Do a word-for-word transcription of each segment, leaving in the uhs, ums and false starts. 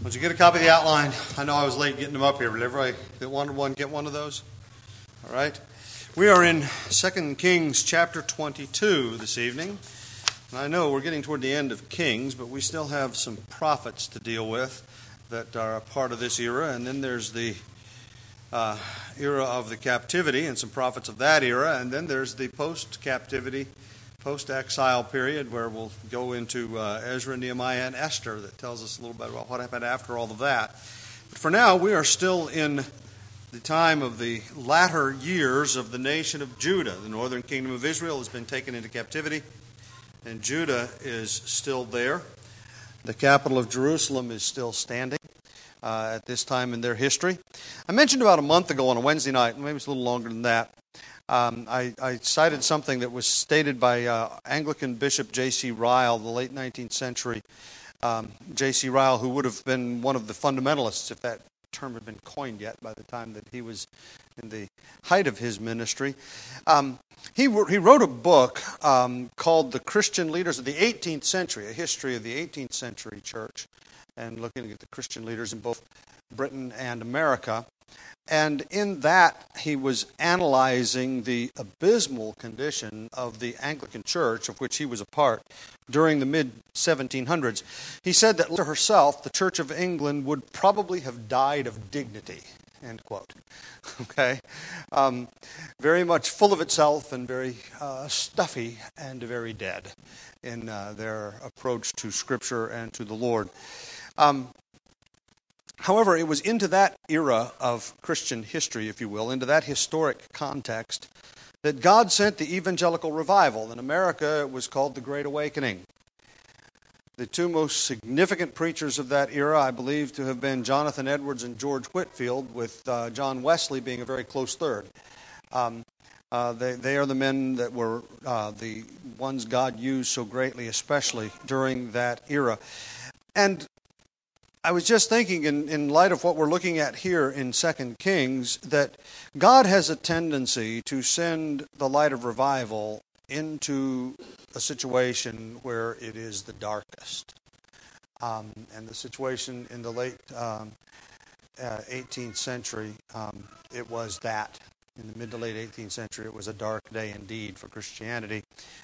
Did you get a copy of the outline? I know I was late getting them up here, but everybody that wanted one, get one of those? All right. We are in Second Kings chapter twenty-two this evening. And I know we're getting toward the end of Kings, but we still have some prophets to deal with that are a part of this era. And then there's the uh, era of the captivity and some prophets of that era. And then there's the post-captivity, post-exile period where we'll go into uh, Ezra, Nehemiah, and Esther that tells us a little bit about what happened after all of that. But for now, we are still in the time of the latter years of the nation of Judah. The northern kingdom of Israel has been taken into captivity, and Judah is still there. The capital of Jerusalem is still standing uh, at this time in their history. I mentioned about a month ago on a Wednesday night, maybe it's a little longer than that, Um, I, I cited something that was stated by uh, Anglican Bishop J C Ryle, the late nineteenth century um, J C Ryle, who would have been one of the fundamentalists, if that term had been coined yet by the time that he was in the height of his ministry. Um, he, he wrote a book um, called The Christian Leaders of the eighteenth Century, a history of the eighteenth century church, and looking at the Christian leaders in both Britain and America. And in that, he was analyzing the abysmal condition of the Anglican Church, of which he was a part, during the mid seventeen hundreds. He said that to herself, the Church of England would probably have died of dignity, end quote. Okay? Um, very much full of itself and very uh, stuffy and very dead in uh, their approach to Scripture and to the Lord. Um, However, it was into that era of Christian history, if you will, into that historic context, that God sent the evangelical revival. In America, it was called the Great Awakening. The two most significant preachers of that era, I believe to have been Jonathan Edwards and George Whitefield, with uh, John Wesley being a very close third. Um, uh, they, they are the men that were uh, the ones God used so greatly, especially during that era. And I was just thinking, in, in light of what we're looking at here in Second Kings, that God has a tendency to send the light of revival into a situation where it is the darkest. Um, and the situation in the late um, uh, eighteenth century, um, it was that. In the mid to late eighteenth century, it was a dark day indeed for Christianity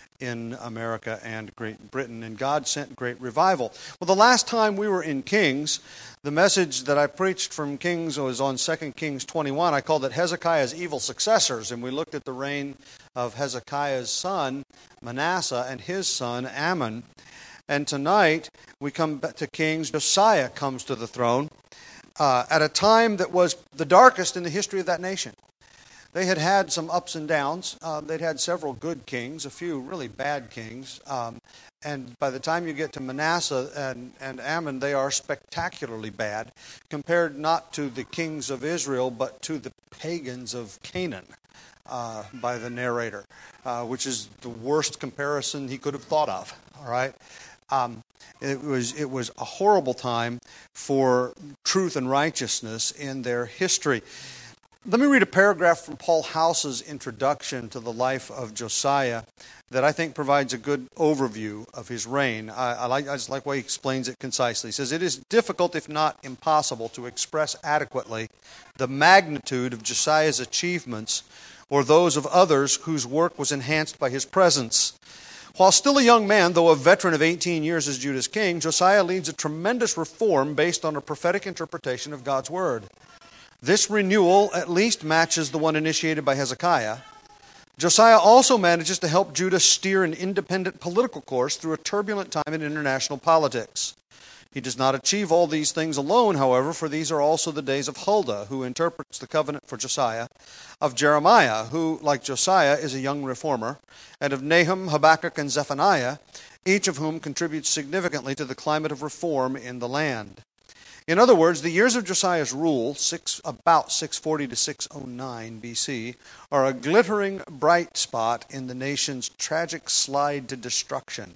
in America and Great Britain, and God sent great revival. Well, the last time we were in Kings, the message that I preached from Kings was on Second Kings twenty-one. I called it Hezekiah's Evil Successors, and we looked at the reign of Hezekiah's son, Manasseh, and his son, Amon. And tonight, we come back to Kings. Josiah comes to the throne uh, at a time that was the darkest in the history of that nation. They had had some ups and downs. Uh, they'd had several good kings, a few really bad kings. Um, and by the time you get to Manasseh and, and Amon, they are spectacularly bad, compared not to the kings of Israel, but to the pagans of Canaan uh, by the narrator, uh, which is the worst comparison he could have thought of. All right? Um, it was it was a horrible time for truth and righteousness in their history. Let me read a paragraph from Paul House's introduction to the life of Josiah that I think provides a good overview of his reign. I, I, like, I just like the way he explains it concisely. He says, "It is difficult, if not impossible, to express adequately the magnitude of Josiah's achievements or those of others whose work was enhanced by his presence. While still a young man, though a veteran of eighteen years as Judah's king, Josiah leads a tremendous reform based on a prophetic interpretation of God's word. This renewal at least matches the one initiated by Hezekiah. Josiah also manages to help Judah steer an independent political course through a turbulent time in international politics. He does not achieve all these things alone, however, for these are also the days of Huldah, who interprets the covenant for Josiah, of Jeremiah, who, like Josiah, is a young reformer, and of Nahum, Habakkuk, and Zephaniah, each of whom contributes significantly to the climate of reform in the land. In other words, the years of Josiah's rule, six, about six forty to six oh nine B C, are a glittering bright spot in the nation's tragic slide to destruction.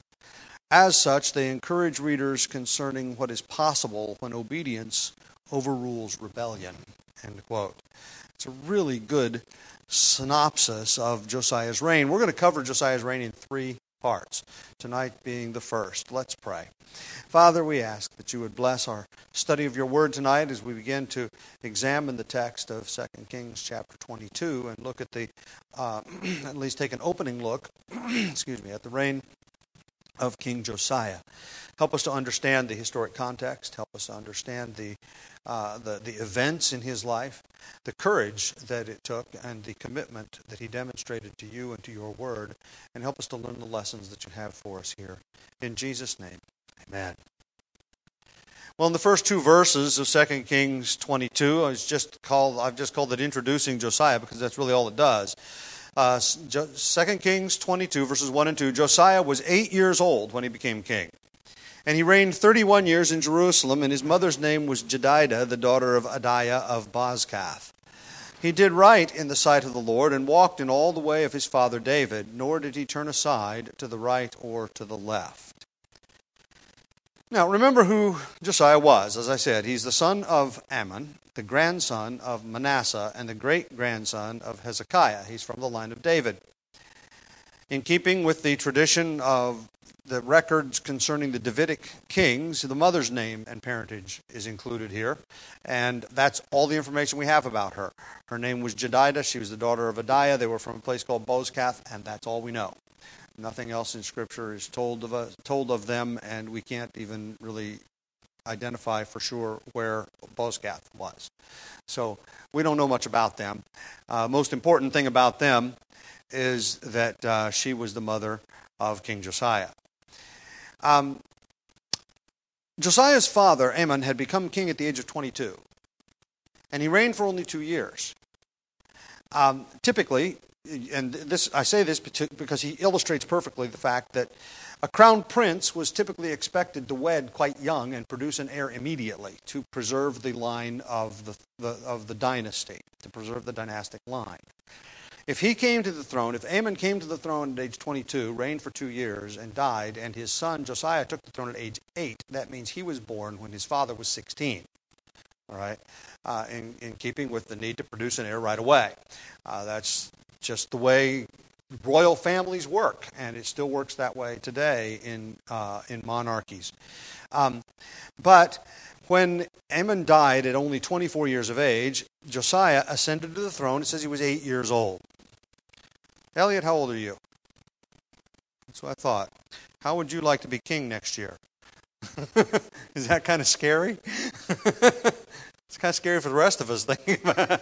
As such, they encourage readers concerning what is possible when obedience overrules rebellion." End quote. It's a really good synopsis of Josiah's reign. We're going to cover Josiah's reign in three parts, tonight being the first. Let's pray. Father, we ask that you would bless our study of your word tonight as we begin to examine the text of Second Kings chapter twenty-two and look at the, uh, at least take an opening look, excuse me, at the reign of King Josiah. Help us to understand the historic context. Help us to understand the, uh, the the events in his life, the courage that it took, and the commitment that he demonstrated to you and to your word. And help us to learn the lessons that you have for us here. In Jesus' name, amen. Well, in the first two verses of Second Kings twenty-two, I was just called, I've just called it Introducing Josiah because that's really all it does. Uh, Second Kings twenty-two, verses one and two, Josiah was eight years old when he became king. And he reigned thirty-one years in Jerusalem, and his mother's name was Jedidah, the daughter of Adiah of Bozkath. He did right in the sight of the Lord and walked in all the way of his father David, nor did he turn aside to the right or to the left. Now, remember who Josiah was. As I said, he's the son of Ammon, the grandson of Manasseh, and the great-grandson of Hezekiah. He's from the line of David. In keeping with the tradition of the records concerning the Davidic kings, the mother's name and parentage is included here, and that's all the information we have about her. Her name was Jedidah. She was the daughter of Adiah. They were from a place called Bozkath, and that's all we know. Nothing else in Scripture is told of us, told of them, and we can't even really identify for sure where Bozkath was. So we don't know much about them. Uh, most important thing about them is that uh, she was the mother of King Josiah. Um, Josiah's father, Ammon, had become king at the age of twenty-two, and he reigned for only two years. Um, typically, and this I say this because he illustrates perfectly the fact that a crown prince was typically expected to wed quite young and produce an heir immediately to preserve the line of the, the of the dynasty, to preserve the dynastic line. If he came to the throne, if Ammon came to the throne at age twenty-two, reigned for two years, and died, and his son Josiah took the throne at age eight, that means he was born when his father was sixteen. All right, uh, in, in keeping with the need to produce an heir right away. Uh, that's just the way royal families work, and it still works that way today in uh, in monarchies. Um, but when Ammon died at only twenty-four years of age, Josiah ascended to the throne. It says he was eight years old. Elliot, how old are you? That's what I thought. How would you like to be king next year? Is that kind of scary? It's kind of scary for the rest of us thinking about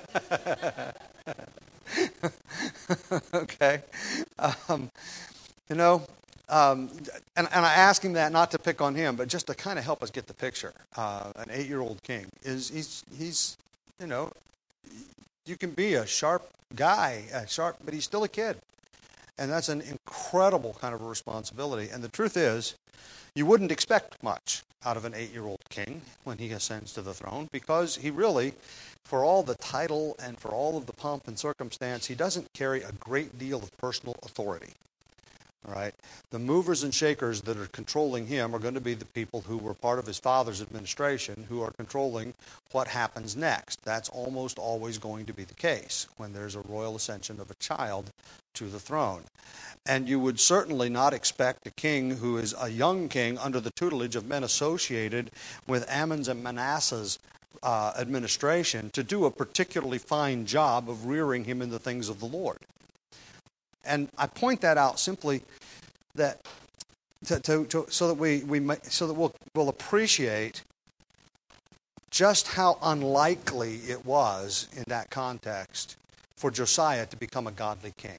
it. Okay. Um, you know, um, and, and I ask him that not to pick on him, but just to kind of help us get the picture. Uh, an eight-year-old king is he's he's you know, you can be a sharp guy, a sharp, but he's still a kid, and that's an incredible kind of a responsibility. And the truth is, you wouldn't expect much out of an eight-year-old king when he ascends to the throne, because he really, for all the title and for all of the pomp and circumstance, he doesn't carry a great deal of personal authority. All right? The movers and shakers that are controlling him are going to be the people who were part of his father's administration, who are controlling what happens next. That's almost always going to be the case when there's a royal ascension of a child to the throne. And you would certainly not expect a king who is a young king under the tutelage of men associated with Ammon's and Manasseh's uh, administration to do a particularly fine job of rearing him in the things of the Lord. And I point that out simply that to, to, to, so that we, we may, so that we'll, we'll appreciate just how unlikely it was in that context for Josiah to become a godly king.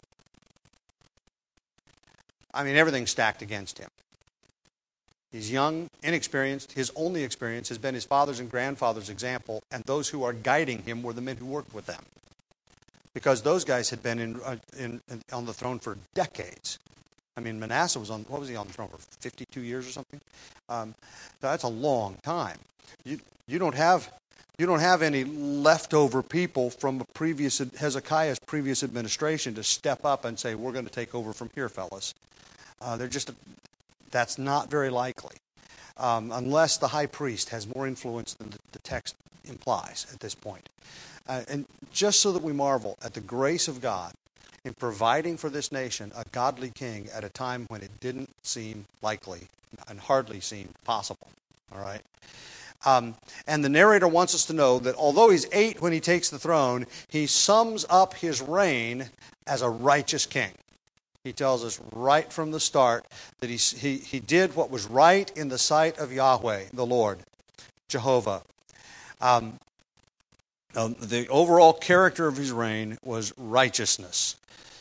I mean, everything's stacked against him. He's young, inexperienced. His only experience has been his father's and grandfather's example, and those who are guiding him were the men who worked with them, because those guys had been in, uh, in, in on the throne for decades. I mean, Manasseh was on, what was he on the throne for, fifty-two years or something? Um, that's a long time. You you don't have you don't have any leftover people from a previous Hezekiah's previous administration to step up and say, we're going to take over from here, fellas. Uh, they're just that's not very likely, um, unless the high priest has more influence than the, the text implies at this point. Uh, and just so that we marvel at the grace of God in providing for this nation a godly king at a time when it didn't seem likely and hardly seemed possible. All right? Um, and the narrator wants us to know that although he's eight when he takes the throne, he sums up his reign as a righteous king. He tells us right from the start that he, he, he did what was right in the sight of Yahweh, the Lord, Jehovah. Um, um, the overall character of his reign was righteousness.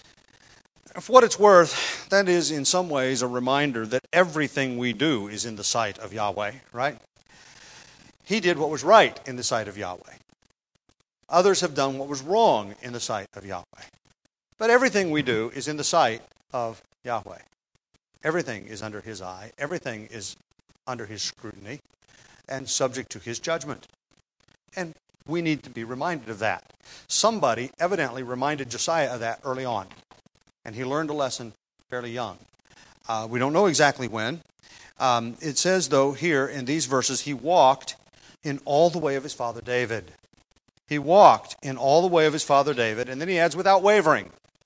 For what it's worth, that is in some ways a reminder that everything we do is in the sight of Yahweh, right? He did what was right in the sight of Yahweh. Others have done what was wrong in the sight of Yahweh. But everything we do is in the sight of Yahweh. Everything is under his eye. Everything is under his scrutiny and subject to his judgment. And we need to be reminded of that. Somebody evidently reminded Josiah of that early on. And he learned a lesson fairly young. Uh, we don't know exactly when. Um, it says, though, here in these verses, he walked in all the way of his father David. He walked in all the way of his father David, and then he adds, without wavering.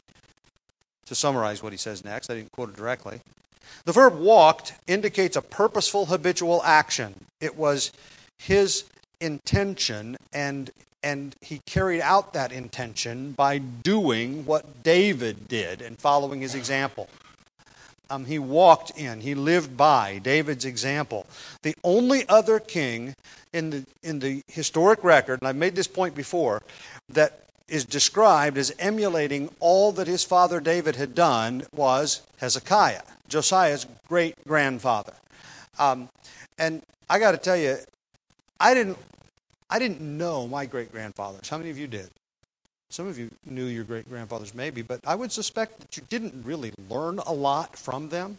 To summarize what he says next, I didn't quote it directly. The verb walked indicates a purposeful, habitual action. It was his intention, and, and he carried out that intention by doing what David did and following his example. Um, he walked in, he lived by David's example. The only other king in the in the historic record, and I've made this point before, that is described as emulating all that his father David had done was Hezekiah, Josiah's great-grandfather. Um, and I got to tell you, I didn't I didn't know my great-grandfathers. How many of you did? Some of you knew your great-grandfathers maybe, but I would suspect that you didn't really learn a lot from them.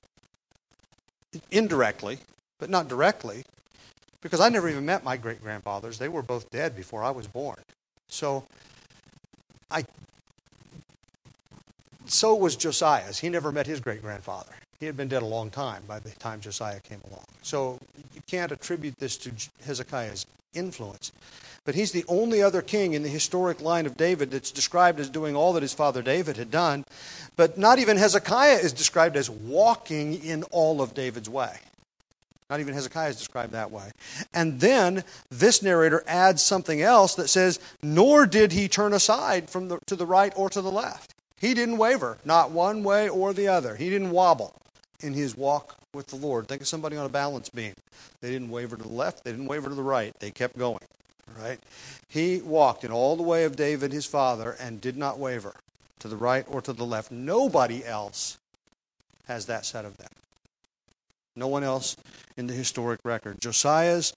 Indirectly, but not directly, because I never even met my great-grandfathers. They were both dead before I was born. So, I. So was Josiah's. He never met his great-grandfather. He had been dead a long time by the time Josiah came along. So you can't attribute this to Hezekiah's influence. But he's the only other king in the historic line of David that's described as doing all that his father David had done. But not even Hezekiah is described as walking in all of David's way. Not even Hezekiah is described that way. And then this narrator adds something else that says, nor did he turn aside from the, to the right or to the left. He didn't waver, not one way or the other. He didn't wobble in his walk with the Lord. Think of somebody on a balance beam. They didn't waver to the left, they didn't waver to the right. They kept going. Right? He walked in all the way of David, his father, and did not waver to the right or to the left. Nobody else has that set of them. No one else in the historic record. Josiah's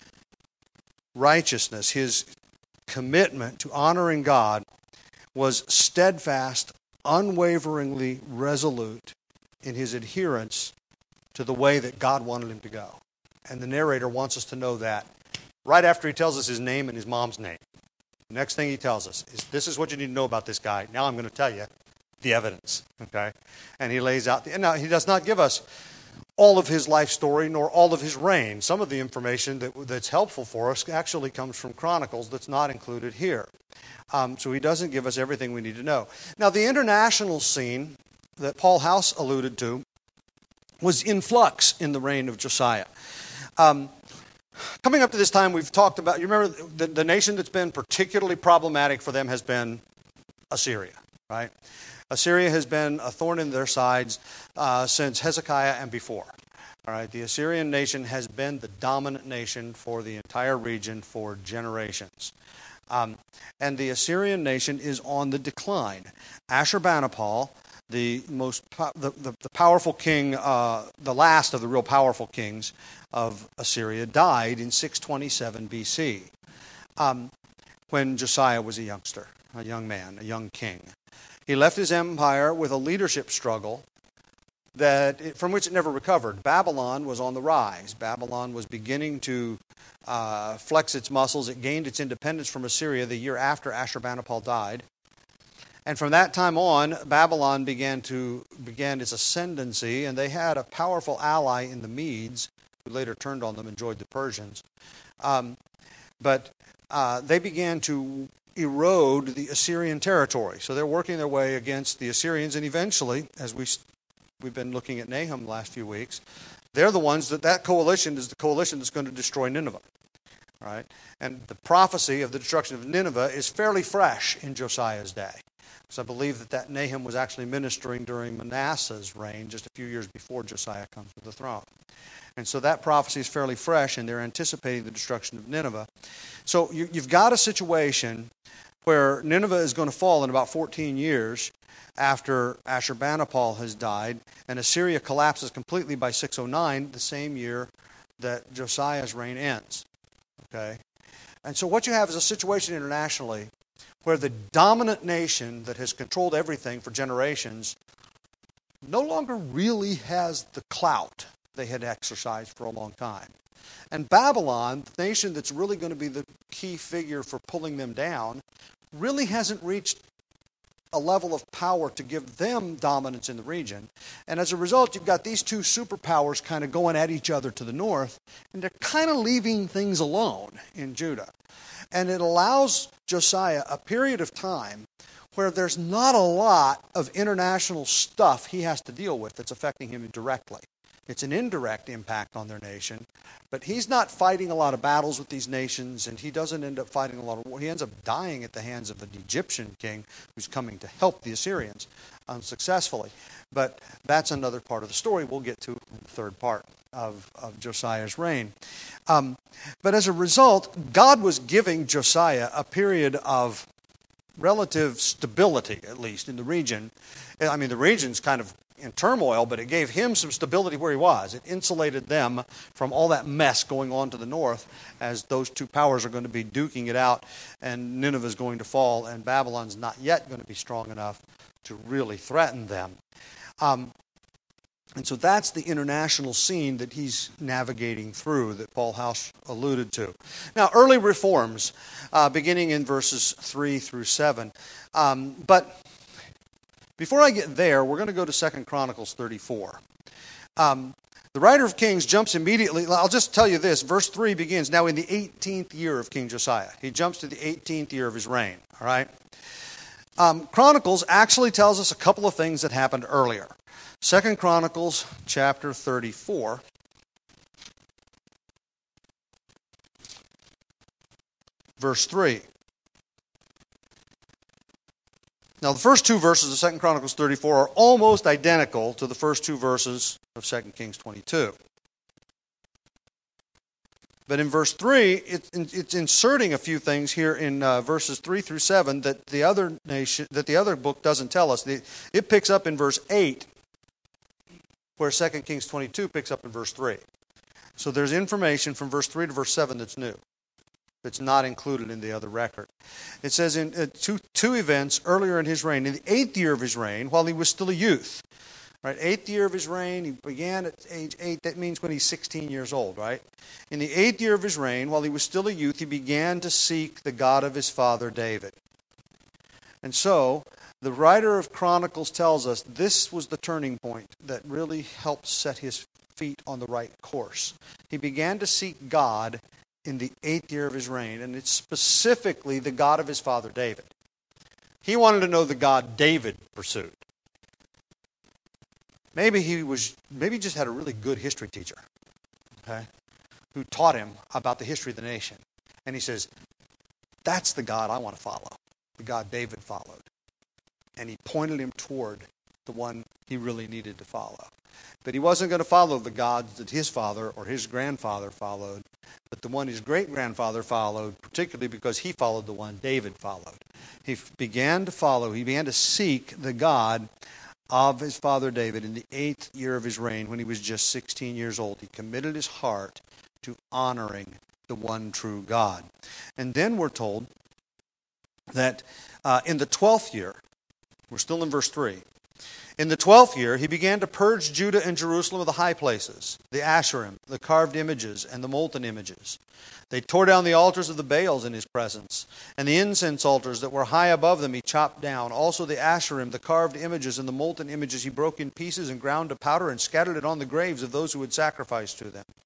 righteousness, his commitment to honoring God, was steadfast, unwaveringly resolute in his adherence to the way that God wanted him to go. And the narrator wants us to know that right after he tells us his name and his mom's name. The next thing he tells us is, this is what you need to know about this guy. Now I'm going to tell you the evidence. Okay? And he lays out, the, and now he does not give us all of his life story nor all of his reign. Some of the information that, that's helpful for us actually comes from Chronicles that's not included here. Um, so he doesn't give us everything we need to know. Now the international scene that Paul House alluded to was in flux in the reign of Josiah. Um, Coming up to this time, we've talked about, you remember, the, the nation that's been particularly problematic for them has been Assyria, right? Assyria has been a thorn in their sides uh, since Hezekiah and before. All right, the Assyrian nation has been the dominant nation for the entire region for generations. Um, and the Assyrian nation is on the decline. Ashurbanipal, the most the, the, the powerful king, uh, the last of the real powerful kings of Assyria, died in six twenty-seven B C um, when Josiah was a youngster, a young man, a young king. He left his empire with a leadership struggle that it, from which it never recovered. Babylon was on the rise. Babylon was beginning to uh, flex its muscles. It gained its independence from Assyria the year after Ashurbanipal died. And from that time on, Babylon began to began its ascendancy, and they had a powerful ally in the Medes, who later turned on them and joined the Persians. Um, but uh, they began to erode the Assyrian territory. So they're working their way against the Assyrians, and eventually, as we, we've been looking at Nahum the last few weeks, they're the ones that that coalition is the coalition that's going to destroy Nineveh. Right? And the prophecy of the destruction of Nineveh is fairly fresh in Josiah's day. So I believe that, that Nahum was actually ministering during Manasseh's reign, just a few years before Josiah comes to the throne. And so that prophecy is fairly fresh, and they're anticipating the destruction of Nineveh. So you, you've got a situation where Nineveh is going to fall in about fourteen years after Ashurbanipal has died, and Assyria collapses completely by six oh nine, the same year that Josiah's reign ends. Okay? And so what you have is a situation internationally where the dominant nation that has controlled everything for generations no longer really has the clout they had exercised for a long time. And Babylon, the nation that's really going to be the key figure for pulling them down, really hasn't reached a level of power to give them dominance in the region. And as a result, you've got these two superpowers kind of going at each other to the north, and they're kind of leaving things alone in Judah. And it allows Josiah a period of time where there's not a lot of international stuff he has to deal with that's affecting him directly. It's an indirect impact on their nation, but he's not fighting a lot of battles with these nations, and he doesn't end up fighting a lot of war. He ends up dying at the hands of an Egyptian king who's coming to help the Assyrians unsuccessfully. But that's another part of the story we'll get to in the third part of, of Josiah's reign. Um, but as a result, God was giving Josiah a period of relative stability, at least, in the region. I mean, the region's kind of in turmoil, but it gave him some stability where he was. It insulated them from all that mess going on to the north, as those two powers are going to be duking it out, and Nineveh is going to fall, and Babylon's not yet going to be strong enough to really threaten them. Um, and so that's the international scene that he's navigating through, that Paul House alluded to. Now, early reforms, uh, beginning in verses three through seven. Um, but before I get there, we're going to go to Second Chronicles thirty-four. Um, the writer of Kings jumps immediately. I'll just tell you this. Verse three begins, now in the eighteenth year of King Josiah. He jumps to the eighteenth year of his reign. All right? Um, Chronicles actually tells us a couple of things that happened earlier. Second Chronicles chapter thirty-four. Verse three. Now, the first two verses of Second Chronicles thirty-four are almost identical to the first two verses of Second Kings twenty-two. But in verse three, it, it's inserting a few things here in uh, verses three through seven that the other nation, that the other book doesn't tell us. It picks up in verse eight, where Second Kings twenty-two picks up in verse three. So there's information from verse three to verse seven that's new, that's not included in the other record. It says in uh, two, two events earlier in his reign, in the eighth year of his reign, while he was still a youth. Right, eighth year of his reign, he began at age eight. That means when he's sixteen years old, right? In the eighth year of his reign, while he was still a youth, he began to seek the God of his father David. And so, the writer of Chronicles tells us this was the turning point that really helped set his feet on the right course. He began to seek God in the eighth year of his reign, and it's specifically the God of his father David. He wanted to know the God David pursued. Maybe he was, maybe he just had a really good history teacher, okay, who taught him about the history of the nation. And he says, that's the God I want to follow, the God David followed. And he pointed him toward the one he really needed to follow. But he wasn't going to follow the gods that his father or his grandfather followed, but the one his great-grandfather followed, particularly because he followed the one David followed. He began to follow, he began to seek the God of his father David in the eighth year of his reign when he was just sixteen years old. He committed his heart to honoring the one true God. And then we're told that uh, in the twelfth year, we're still in verse three, in the twelfth year, he began to purge Judah and Jerusalem of the high places, the Asherim, the carved images, and the molten images. They tore down the altars of the Baals in his presence, and the incense altars that were high above them he chopped down. Also the Asherim, the carved images, and the molten images he broke in pieces and ground to powder and scattered it on the graves of those who had sacrificed to them.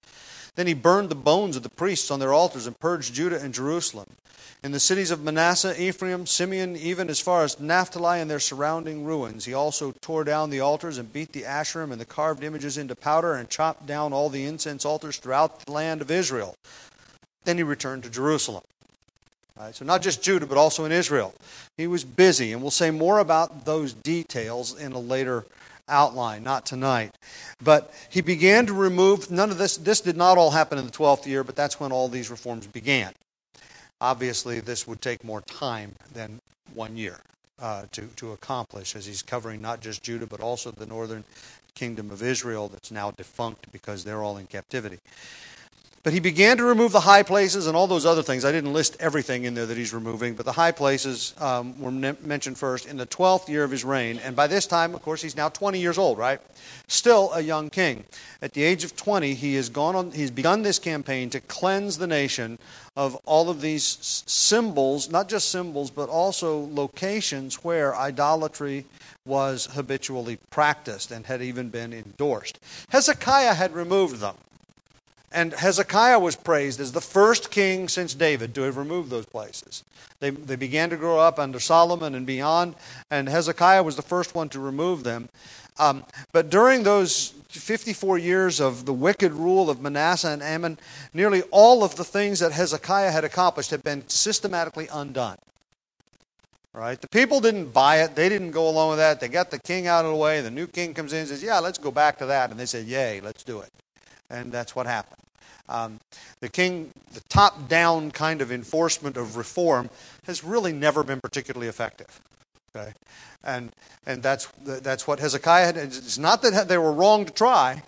Then he burned the bones of the priests on their altars and purged Judah and Jerusalem. In the cities of Manasseh, Ephraim, Simeon, even as far as Naphtali and their surrounding ruins, he also tore down the altars and beat the Asherim and the carved images into powder and chopped down all the incense altars throughout the land of Israel. Then he returned to Jerusalem. All right, so not just Judah, but also in Israel. He was busy, and we'll say more about those details in a later outline, not tonight. But he began to remove, none of this, this did not all happen in the twelfth year, but that's when all these reforms began. Obviously, this would take more time than one year uh, to, to accomplish, as he's covering not just Judah, but also the northern kingdom of Israel that's now defunct because they're all in captivity. But he began to remove the high places and all those other things. I didn't list everything in there that he's removing, but the high places um, were ne- mentioned first in the twelfth year of his reign. And by this time, of course, he's now twenty years old, right? Still a young king. At the age of twenty, he has gone on. He's begun this campaign to cleanse the nation of all of these symbols, not just symbols, but also locations where idolatry was habitually practiced and had even been endorsed. Hezekiah had removed them. And Hezekiah was praised as the first king since David to have removed those places. They, they began to grow up under Solomon and beyond, and Hezekiah was the first one to remove them. Um, but during those fifty-four years of the wicked rule of Manasseh and Amon, nearly all of the things that Hezekiah had accomplished had been systematically undone. Right? The people didn't buy it. They didn't go along with that. They got the king out of the way. The new king comes in and says, yeah, let's go back to that. And they said, yay, let's do it. And that's what happened. Um, the king, the top-down kind of enforcement of reform has really never been particularly effective. Okay, and and that's that's what Hezekiah had. It's not that they were wrong to try,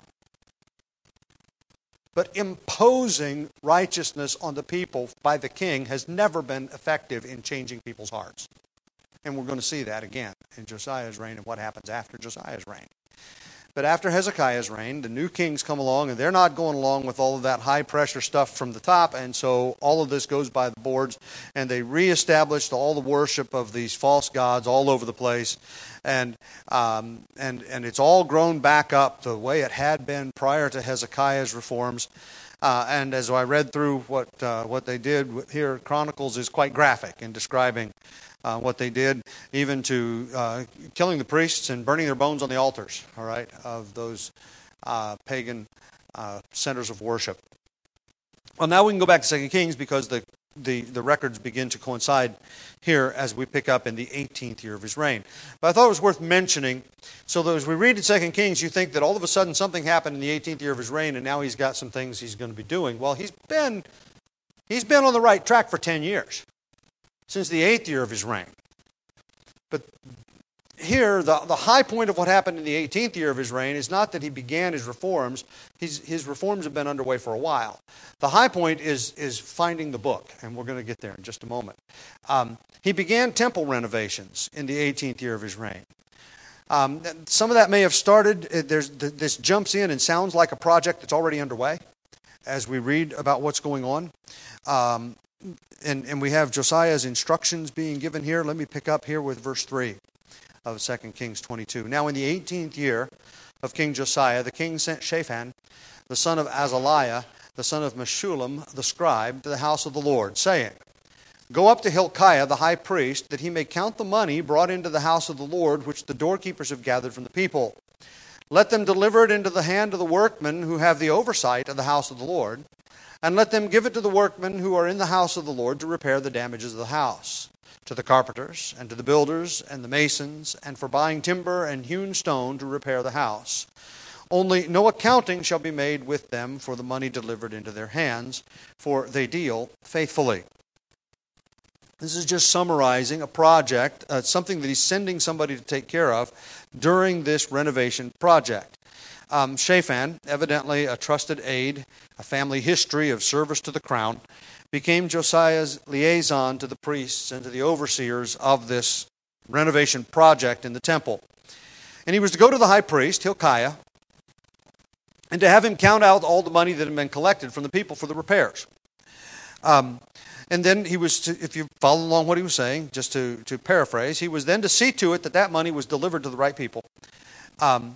but imposing righteousness on the people by the king has never been effective in changing people's hearts. And we're going to see that again in Josiah's reign and what happens after Josiah's reign. But after Hezekiah's reign, the new kings come along, and they're not going along with all of that high-pressure stuff from the top, and so all of this goes by the boards, and they reestablished all the worship of these false gods all over the place, and um, and and it's all grown back up the way it had been prior to Hezekiah's reforms. Uh, and as I read through what uh, what they did here, Chronicles is quite graphic in describing Uh, what they did, even to uh, killing the priests and burning their bones on the altars, all right, of those uh, pagan uh, centers of worship. Well, now we can go back to Second Kings because the, the, the records begin to coincide here as we pick up in the eighteenth year of his reign. But I thought it was worth mentioning, so that as we read in Second Kings, you think that all of a sudden something happened in the eighteenth year of his reign and now he's got some things he's going to be doing. Well, he's been he's been on the right track for ten years. Since the eighth year of his reign. But here, the, the high point of what happened in the eighteenth year of his reign is not that he began his reforms. His, his reforms have been underway for a while. The high point is, is finding the book, and we're going to get there in just a moment. Um, he began temple renovations in the eighteenth year of his reign. Um, some of that may have started, there's, this jumps in and sounds like a project that's already underway as we read about what's going on. Um, And, and we have Josiah's instructions being given here. Let me pick up here with verse three of Second Kings twenty-two. Now in the eighteenth year of King Josiah, the king sent Shaphan, the son of Azaliah, the son of Meshullam, the scribe, to the house of the Lord, saying, Go up to Hilkiah, the high priest, that he may count the money brought into the house of the Lord, which the doorkeepers have gathered from the people. Let them deliver it into the hand of the workmen who have the oversight of the house of the Lord, and let them give it to the workmen who are in the house of the Lord to repair the damages of the house, to the carpenters, and to the builders, and the masons, and for buying timber and hewn stone to repair the house. Only no accounting shall be made with them for the money delivered into their hands, for they deal faithfully. This is just summarizing a project, uh, something that he's sending somebody to take care of during this renovation project. Um, Shaphan, evidently a trusted aide, a family history of service to the crown, became Josiah's liaison to the priests and to the overseers of this renovation project in the temple. And he was to go to the high priest, Hilkiah, and to have him count out all the money that had been collected from the people for the repairs. Um, and then he was to, if you follow along what he was saying, just to, to paraphrase, he was then to see to it that that money was delivered to the right people. Um,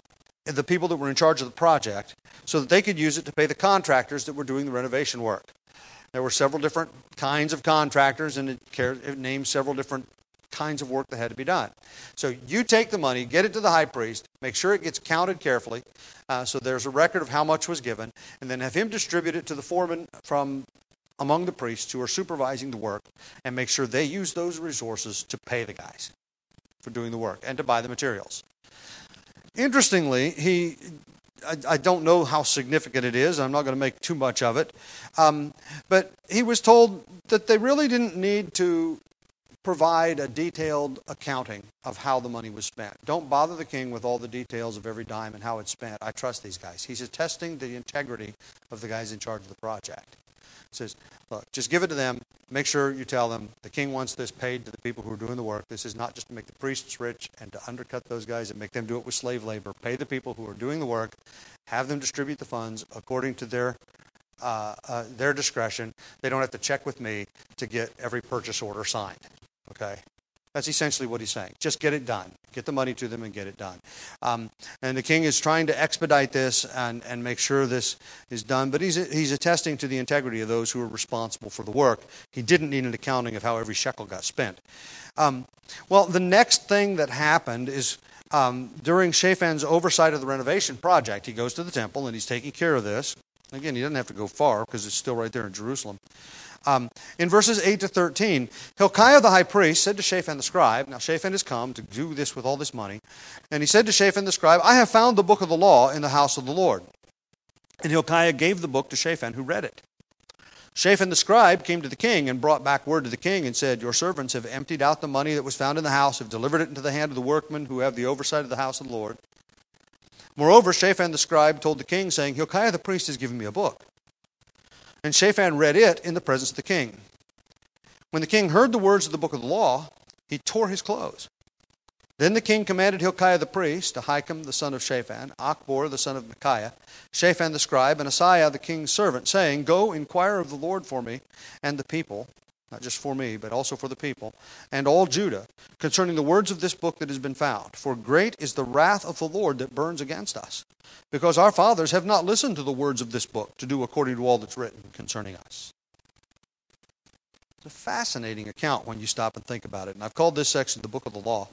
the people that were in charge of the project so that they could use it to pay the contractors that were doing the renovation work. There were several different kinds of contractors, and it, cared, it named several different kinds of work that had to be done. So you take the money, get it to the high priest, make sure it gets counted carefully, uh, so there's a record of how much was given, and then have him distribute it to the foreman from among the priests who are supervising the work, and make sure they use those resources to pay the guys for doing the work and to buy the materials. Interestingly, he, I, I don't know how significant it is. I'm not going to make too much of it. Um, but he was told that they really didn't need to provide a detailed accounting of how the money was spent. Don't bother the king with all the details of every dime and how it's spent. I trust these guys. He's attesting the integrity of the guys in charge of the project. He says, look, just give it to them. Make sure you tell them the king wants this paid to the people who are doing the work. This is not just to make the priests rich and to undercut those guys and make them do it with slave labor. Pay the people who are doing the work. Have them distribute the funds according to their uh, uh, their discretion. They don't have to check with me to get every purchase order signed. Okay? That's essentially what he's saying. Just get it done. Get the money to them and get it done. Um, and the king is trying to expedite this and, and make sure this is done. But he's, he's attesting to the integrity of those who are responsible for the work. He didn't need an accounting of how every shekel got spent. Um, well, the next thing that happened is um, during Shaphan's oversight of the renovation project, he goes to the temple and he's taking care of this. Again, he doesn't have to go far because it's still right there in Jerusalem. Um, in verses eight to thirteen, Hilkiah the high priest said to Shaphan the scribe, now Shaphan has come to do this with all this money, and he said to Shaphan the scribe, I have found the book of the law in the house of the Lord. And Hilkiah gave the book to Shaphan, who read it. Shaphan the scribe came to the king and brought back word to the king and said, your servants have emptied out the money that was found in the house, have delivered it into the hand of the workmen who have the oversight of the house of the Lord. Moreover, Shaphan the scribe told the king, saying, Hilkiah the priest has given me a book. And Shaphan read it in the presence of the king. When the king heard the words of the book of the law, he tore his clothes. Then the king commanded Hilkiah the priest, Ahikam the son of Shaphan, Achbor the son of Micaiah, Shaphan the scribe, and Asaiah the king's servant, saying, go inquire of the Lord for me and the people, not just for me, but also for the people, and all Judah, concerning the words of this book that has been found. For great is the wrath of the Lord that burns against us, because our fathers have not listened to the words of this book to do according to all that's written concerning us. It's a fascinating account when you stop and think about it. And I've called this section the book of the law.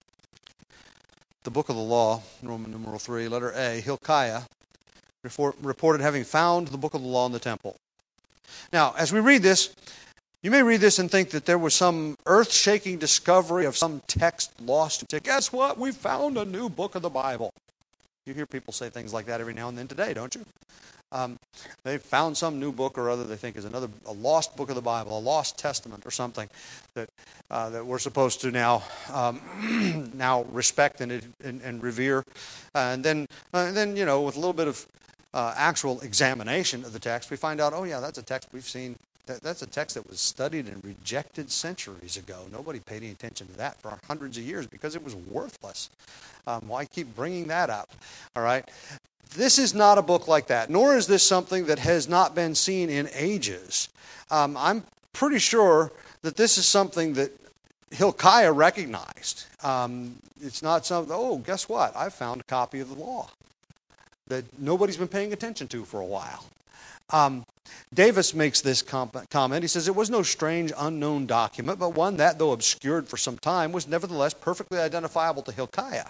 The book of the law, Roman numeral three, letter A, Hilkiah reported having found the book of the law in the temple. Now, as we read this, you may read this and think that there was some earth-shaking discovery of some text lost. Guess what? We found a new book of the Bible. You hear people say things like that every now and then today, don't you? Um, they found some new book or other they think is another a lost book of the Bible, a lost testament or something that uh, that we're supposed to now um, now respect and, and, and revere. Uh, and then uh, and then you know with a little bit of uh, actual examination of the text, we find out, oh yeah, that's a text we've seen. That, that's a text that was studied and rejected centuries ago. Nobody paid any attention to that for hundreds of years because it was worthless. Um, why keep bringing that up? All right. This is not a book like that, nor is this something that has not been seen in ages. Um, I'm pretty sure that this is something that Hilkiah recognized. Um, it's not something, oh, guess what? I found a copy of the law that nobody's been paying attention to for a while. Um, Davis makes this comp- comment. He says, it was no strange, unknown document, but one that, though obscured for some time, was nevertheless perfectly identifiable to Hilkiah.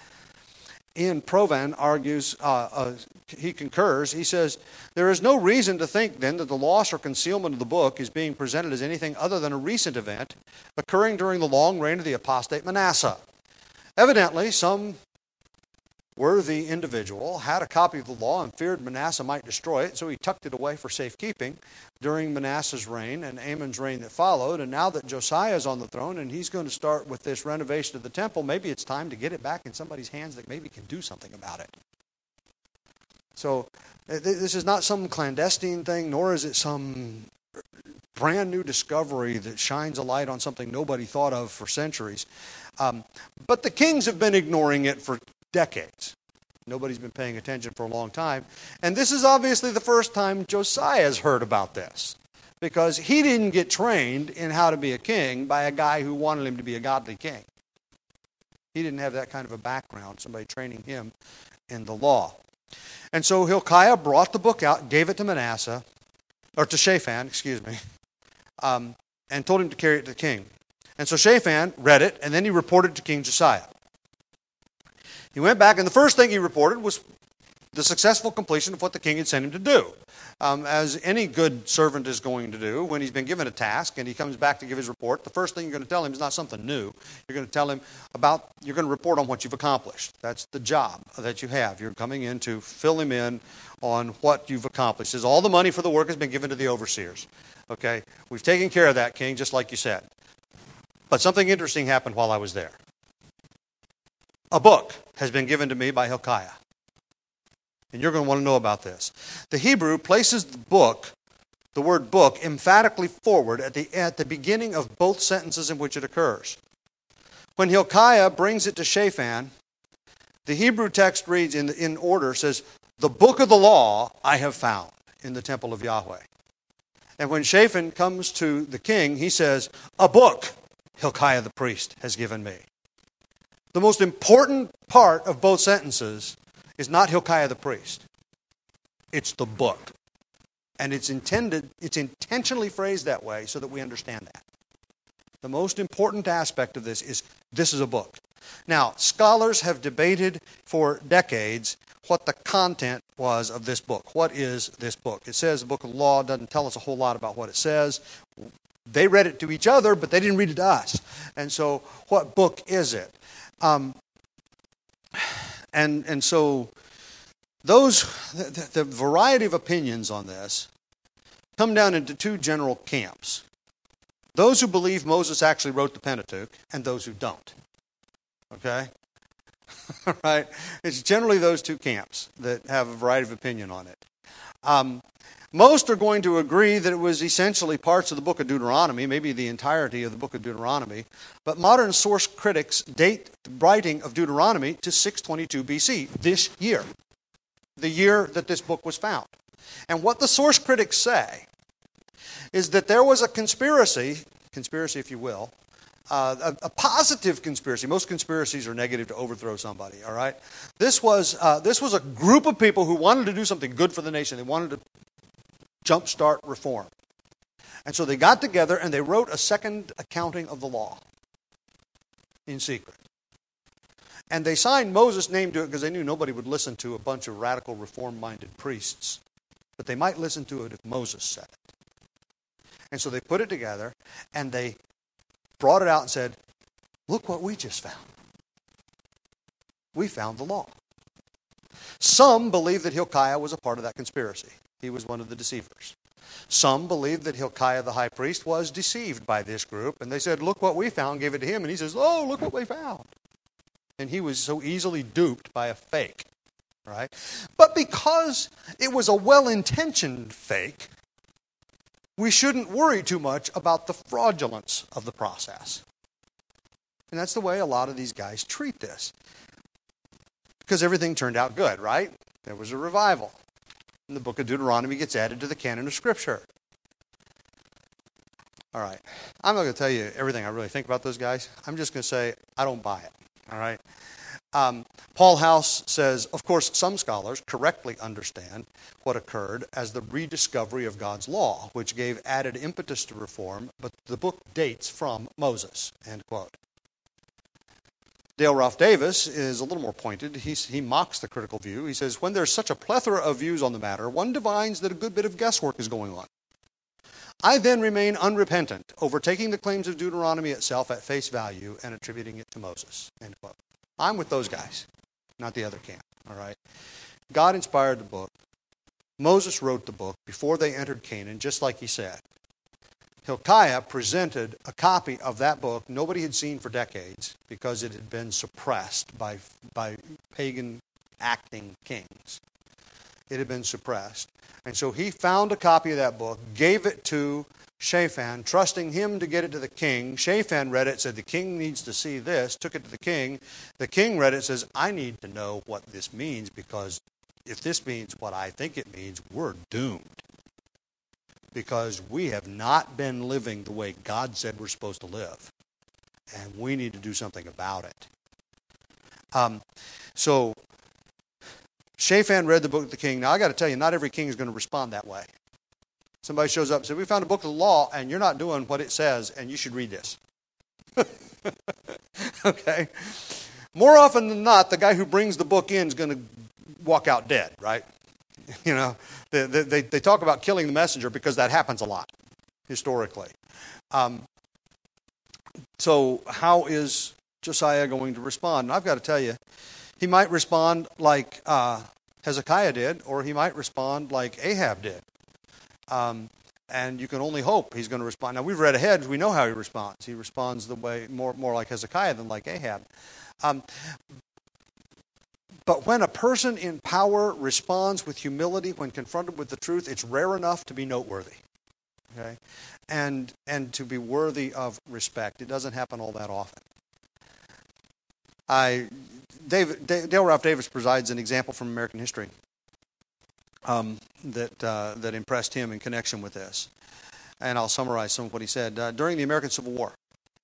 Ian Provan argues, uh, uh, he concurs, he says, there is no reason to think then that the loss or concealment of the book is being presented as anything other than a recent event occurring during the long reign of the apostate Manasseh. Evidently, some worthy individual had a copy of the law and feared Manasseh might destroy it, so he tucked it away for safekeeping during Manasseh's reign and Amon's reign that followed. And now that Josiah is on the throne and he's going to start with this renovation of the temple, maybe it's time to get it back in somebody's hands that maybe can do something about it. So this is not some clandestine thing, nor is it some brand new discovery that shines a light on something nobody thought of for centuries. Um, but the kings have been ignoring it for decades. Nobody's been paying attention for a long time. And this is obviously the first time Josiah has heard about this, because he didn't get trained in how to be a king by a guy who wanted him to be a godly king. He didn't have that kind of a background, somebody training him in the law. And so Hilkiah brought the book out, gave it to Manasseh, or to Shaphan, excuse me, um, and told him to carry it to the king. And so Shaphan read it, and then he reported to King Josiah. He went back, and the first thing he reported was the successful completion of what the king had sent him to do. Um, as any good servant is going to do when he's been given a task and he comes back to give his report, the first thing you're going to tell him is not something new. You're going to tell him about, you're going to report on what you've accomplished. That's the job that you have. You're coming in to fill him in on what you've accomplished. It says all the money for the work has been given to the overseers. Okay, we've taken care of that, king, just like you said. But something interesting happened while I was there. A book has been given to me by Hilkiah. And you're going to want to know about this. The Hebrew places the book, the word book, emphatically forward at the, at the beginning of both sentences in which it occurs. When Hilkiah brings it to Shaphan, the Hebrew text reads in, in order, says, the book of the law I have found in the temple of Yahweh. And when Shaphan comes to the king, he says, a book Hilkiah the priest has given me. The most important part of both sentences is not Hilkiah the priest. It's the book. And it's intended, it's intentionally phrased that way so that we understand that. The most important aspect of this is this is a book. Now, scholars have debated for decades what the content was of this book. What is this book? It says the book of the law. Doesn't tell us a whole lot about what it says. They read it to each other, but they didn't read it to us. And so, what book is it? Um, and and so, those the, the variety of opinions on this come down into two general camps. Those who believe Moses actually wrote the Pentateuch, and those who don't. Okay? All right? It's generally those two camps that have a variety of opinion on it. Um, most are going to agree that it was essentially parts of the book of Deuteronomy, maybe the entirety of the book of Deuteronomy. But modern source critics date the writing of Deuteronomy to six twenty-two B C, this year, the year that this book was found. And what the source critics say is that there was a conspiracy, conspiracy if you will, uh, a, a positive conspiracy. Most conspiracies are negative to overthrow somebody, all right? This was, uh, this was a group of people who wanted to do something good for the nation. They wanted to jumpstart reform. And so they got together and they wrote a second accounting of the law in secret. And they signed Moses' name to it because they knew nobody would listen to a bunch of radical reform-minded priests. But they might listen to it if Moses said it. And so they put it together and they brought it out and said, look what we just found. We found the law. Some believe that Hilkiah was a part of that conspiracy. He was one of the deceivers. Some believe that Hilkiah the high priest was deceived by this group, and they said, look what we found, gave it to him, and he says, oh, look what we found. And he was so easily duped by a fake, right? But because it was a well-intentioned fake, we shouldn't worry too much about the fraudulence of the process. And that's the way a lot of these guys treat this. Because everything turned out good, right? There was a revival. And the book of Deuteronomy gets added to the canon of Scripture. All right. I'm not going to tell you everything I really think about those guys. I'm just going to say I don't buy it. All right. Um, Paul House says, of course, some scholars correctly understand what occurred as the rediscovery of God's law, which gave added impetus to reform, but the book dates from Moses, end quote. Dale Ralph Davis is a little more pointed. He's, he mocks the critical view. He says, when there's such a plethora of views on the matter, one divines that a good bit of guesswork is going on. I then remain unrepentant over taking the claims of Deuteronomy itself at face value and attributing it to Moses, end quote. I'm with those guys, not the other camp, all right? God inspired the book. Moses wrote the book before they entered Canaan, just like he said. Hilkiah presented a copy of that book nobody had seen for decades because it had been suppressed by, by pagan acting kings. It had been suppressed. And so he found a copy of that book, gave it to Shaphan, trusting him to get it to the king. Shaphan read it, said, the king needs to see this, took it to the king. The king read it, says, I need to know what this means because if this means what I think it means, we're doomed. Because we have not been living the way God said we're supposed to live. And we need to do something about it. Um, so, Shaphan read the book of the king. Now, I got to tell you, not every king is going to respond that way. Somebody shows up and says, we found a book of the law, and you're not doing what it says, and you should read this. Okay? More often than not, the guy who brings the book in is going to walk out dead, right? You know, they, they, they talk about killing the messenger because that happens a lot, historically. Um, so how is Josiah going to respond? And I've got to tell you, he might respond like uh, Hezekiah did, or he might respond like Ahab did. Um, and you can only hope he's going to respond. Now, we've read ahead. We know how he responds. He responds the way more, more like Hezekiah than like Ahab. Um, but when a person in power responds with humility when confronted with the truth, it's rare enough to be noteworthy. Okay? And, and to be worthy of respect. It doesn't happen all that often. I, David, Dale Ralph Davis provides an example from American history um, that uh, that impressed him in connection with this. And I'll summarize some of what he said. Uh, during the American Civil War,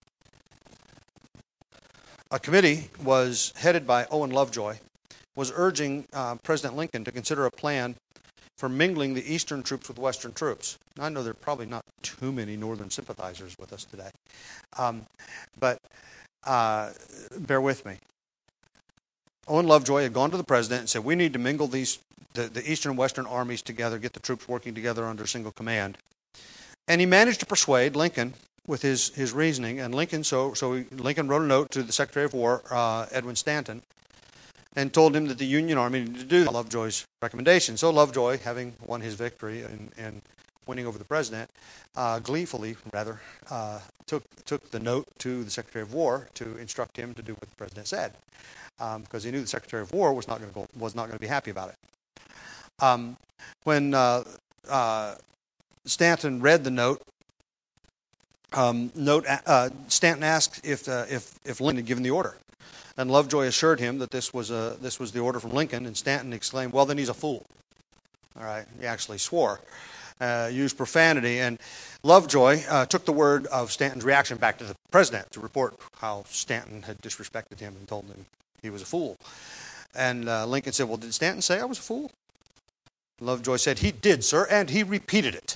a committee was headed by Owen Lovejoy, was urging uh, President Lincoln to consider a plan for mingling the Eastern troops with Western troops. Now, I know there are probably not too many Northern sympathizers with us today, um, but uh, bear with me. Owen Lovejoy had gone to the president and said, we need to mingle these the, the Eastern and Western armies together, get the troops working together under single command. And he managed to persuade Lincoln with his, his reasoning, and Lincoln so so he, Lincoln wrote a note to the Secretary of War, uh, Edwin Stanton, and told him that the Union Army needed to do Lovejoy's recommendation. So Lovejoy, having won his victory and, and winning over the president, uh, gleefully, rather, uh, took took the note to the Secretary of War to instruct him to do what the president said, um, because he knew the Secretary of War was not going to go, was not going to be happy about it. Um, when uh, uh, Stanton read the note, um, note uh, Stanton asked if uh, if if Lincoln had given the order, and Lovejoy assured him that this was a this was the order from Lincoln. And Stanton exclaimed, "Well, then he's a fool." All right, he actually swore, uh, used profanity, and Lovejoy uh, took the word of Stanton's reaction back to the president to report how Stanton had disrespected him and told him he was a fool. And uh, Lincoln said, "Well, did Stanton say I was a fool?" Lovejoy said, "He did, sir, and he repeated it."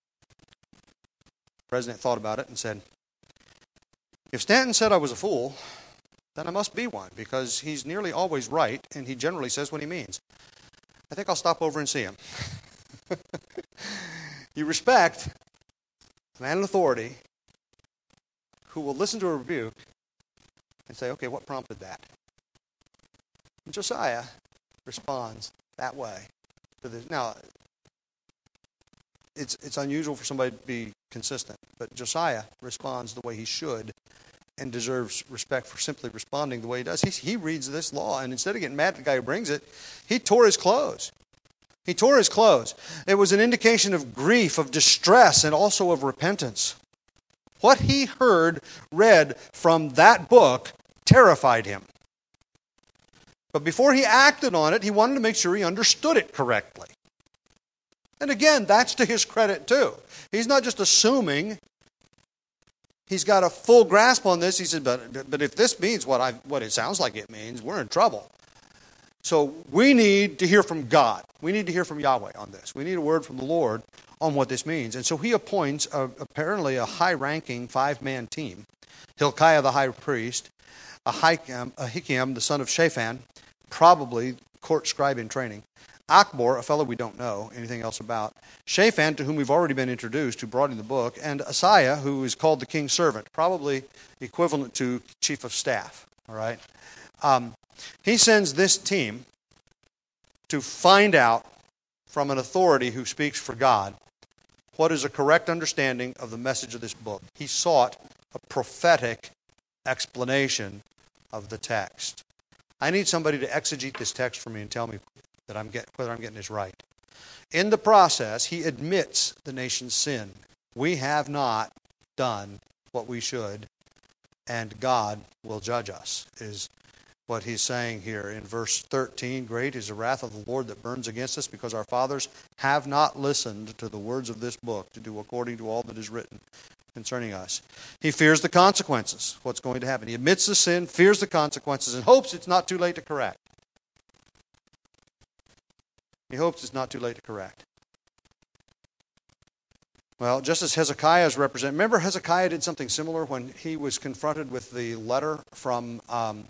The president thought about it and said, "If Stanton said I was a fool, then I must be one, because he's nearly always right, and he generally says what he means. I think I'll stop over and see him." You respect a man in authority who will listen to a rebuke and say, okay, what prompted that? And Josiah responds that way to this. Now, it's it's unusual for somebody to be consistent, but Josiah responds the way he should and deserves respect for simply responding the way he does. He, he reads this law, and instead of getting mad at the guy who brings it, he tore his clothes. He tore his clothes. It was an indication of grief, of distress, and also of repentance. What he heard read from that book terrified him. But before he acted on it, he wanted to make sure he understood it correctly. And again, that's to his credit too. He's not just assuming he's got a full grasp on this. He said, but, but if this means what, I, what it sounds like it means, we're in trouble. So we need to hear from God. We need to hear from Yahweh on this. We need a word from the Lord on what this means. And so he appoints a, apparently a high-ranking five-man team. Hilkiah the high priest, Ahikam, Ahikam the son of Shaphan, probably court scribe in training, Achbor, a fellow we don't know anything else about, Shaphan, to whom we've already been introduced, who brought in the book, and Asaiah, who is called the king's servant, probably equivalent to chief of staff. All right. Um, he sends this team to find out from an authority who speaks for God what is a correct understanding of the message of this book. He sought a prophetic explanation of the text. I need somebody to exegete this text for me and tell me that I'm get, whether I'm getting this right. In the process, he admits the nation's sin. We have not done what we should, and God will judge us, is what he's saying here in verse thirteen. Great is the wrath of the Lord that burns against us, because our fathers have not listened to the words of this book to do according to all that is written concerning us. He fears the consequences, what's going to happen. He admits the sin, fears the consequences, and hopes it's not too late to correct. He hopes it's not too late to correct. Well, just as Hezekiah is represented, remember Hezekiah did something similar when he was confronted with the letter from um,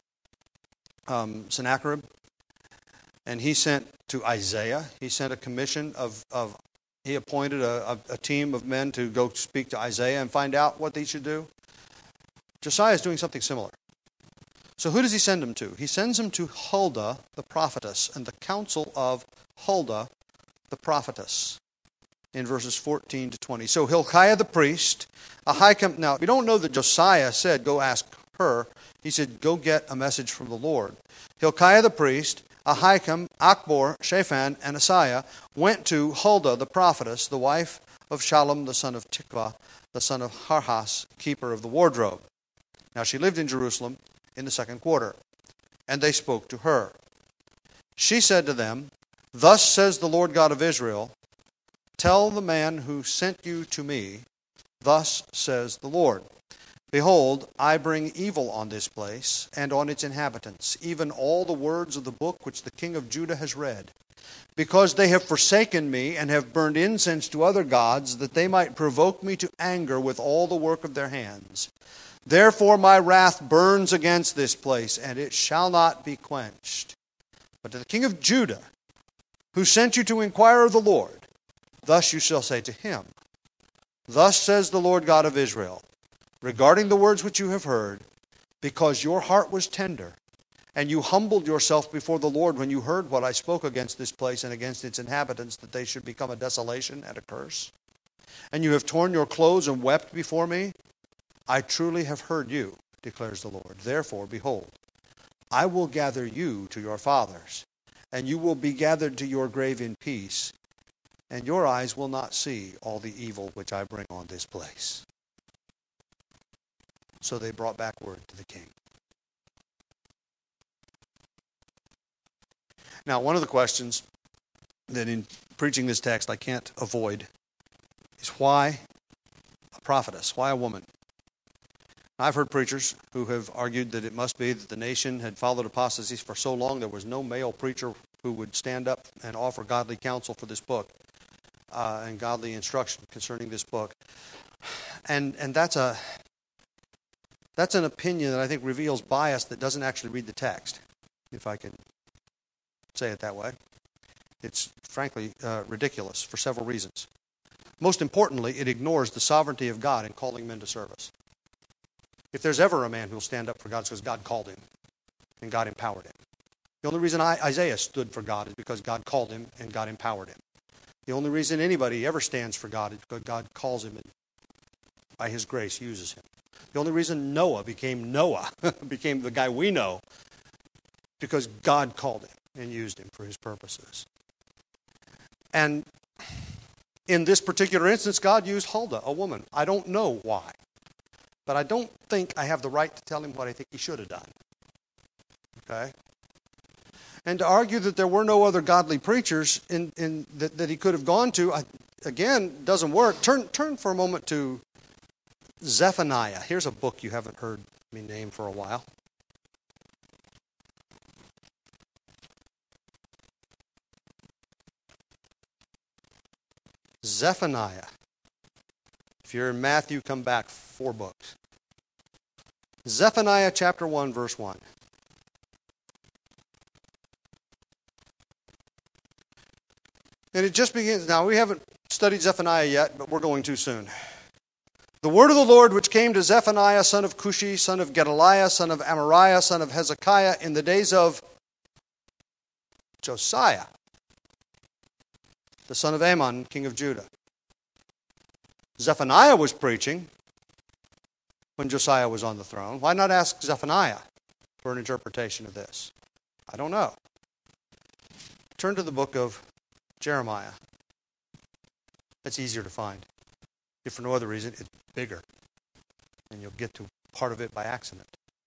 um, Sennacherib, and he sent to Isaiah. He sent a commission of, of he appointed a, a, a team of men to go speak to Isaiah and find out what they should do. Josiah is doing something similar. So who does he send him to? He sends him to Huldah, the prophetess, and the council of Huldah, the prophetess, in verses fourteen to twenty. So Hilkiah the priest, Ahikam. Now, we don't know that Josiah said, go ask her. He said, go get a message from the Lord. Hilkiah the priest, Ahikam, Achbor, Shaphan, and Asaiah went to Huldah the prophetess, the wife of Shallum the son of Tikvah, the son of Harhas, keeper of the wardrobe. Now she lived in Jerusalem in the second quarter, and they spoke to her. She said to them, thus says the Lord God of Israel, tell the man who sent you to me, thus says the Lord, behold, I bring evil on this place and on its inhabitants, even all the words of the book which the king of Judah has read, because they have forsaken me and have burned incense to other gods, that they might provoke me to anger with all the work of their hands. Therefore my wrath burns against this place, and it shall not be quenched. But to the king of Judah, who sent you to inquire of the Lord, thus you shall say to him, thus says the Lord God of Israel, regarding the words which you have heard, because your heart was tender, and you humbled yourself before the Lord when you heard what I spoke against this place and against its inhabitants, that they should become a desolation and a curse, and you have torn your clothes and wept before me, I truly have heard you, declares the Lord. Therefore, behold, I will gather you to your fathers, and you will be gathered to your grave in peace, and your eyes will not see all the evil which I bring on this place. So they brought back word to the king. Now, one of the questions that in preaching this text I can't avoid is why a prophetess? Why a woman? I've heard preachers who have argued that it must be that the nation had followed apostasy for so long there was no male preacher who would stand up and offer godly counsel for this book uh, and godly instruction concerning this book. And and that's a that's an opinion that I think reveals bias that doesn't actually read the text, if I can say it that way. It's frankly uh, ridiculous for several reasons. Most importantly, it ignores the sovereignty of God in calling men to service. If there's ever a man who will stand up for God, it's because God called him and God empowered him. The only reason I, Isaiah stood for God is because God called him and God empowered him. The only reason anybody ever stands for God is because God calls him and by his grace uses him. The only reason Noah became Noah, became the guy we know, because God called him and used him for his purposes. And in this particular instance, God used Huldah, a woman. I don't know why. But I don't think I have the right to tell him what I think he should have done. Okay? And to argue that there were no other godly preachers in, in that, that he could have gone to, I, again, doesn't work. Turn, turn for a moment to Zephaniah. Here's a book you haven't heard me name for a while. Zephaniah. If you're in Matthew, come back four books. Zephaniah chapter one, verse one. And it just begins. Now, we haven't studied Zephaniah yet, but we're going to soon. The word of the Lord which came to Zephaniah, son of Cushi, son of Gedaliah, son of Amariah, son of Hezekiah, in the days of Josiah, the son of Amon, king of Judah. Zephaniah was preaching when Josiah was on the throne. Why not ask Zephaniah for an interpretation of this? I don't know. Turn to the book of Jeremiah. It's easier to find. If for no other reason, it's bigger. And you'll get to part of it by accident.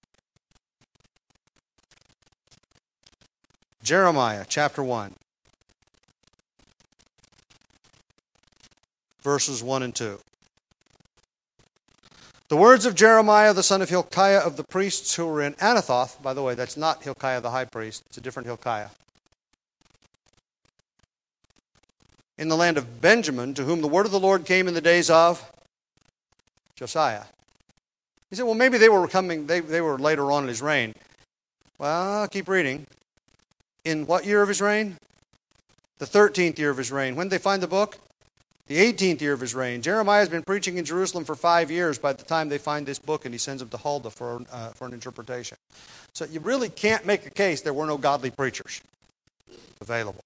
Jeremiah chapter one. Verses one and two. The words of Jeremiah, the son of Hilkiah, of the priests who were in Anathoth. By the way, that's not Hilkiah the high priest. It's a different Hilkiah. in the land of Benjamin, to whom the word of the Lord came in the days of Josiah. He said, well, maybe they were coming, they, they were later on in his reign. Well, keep reading. In what year of his reign? The thirteenth year of his reign. When did they find the book? The eighteenth year of his reign. Jeremiah has been preaching in Jerusalem for five years by the time they find this book, and he sends them to Huldah for, uh, for an interpretation. So you really can't make a case there were no godly preachers available.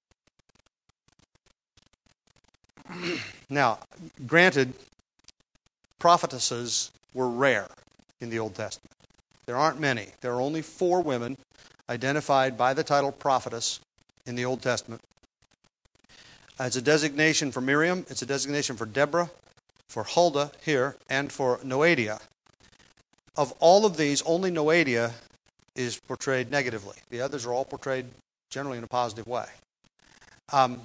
Now, granted, prophetesses were rare in the Old Testament. There aren't many. There are only four women identified by the title prophetess in the Old Testament. It's a designation for Miriam, it's a designation for Deborah, for Huldah here, and for Noadiah. Of all of these, only Noadiah is portrayed negatively. The others are all portrayed generally in a positive way. Um,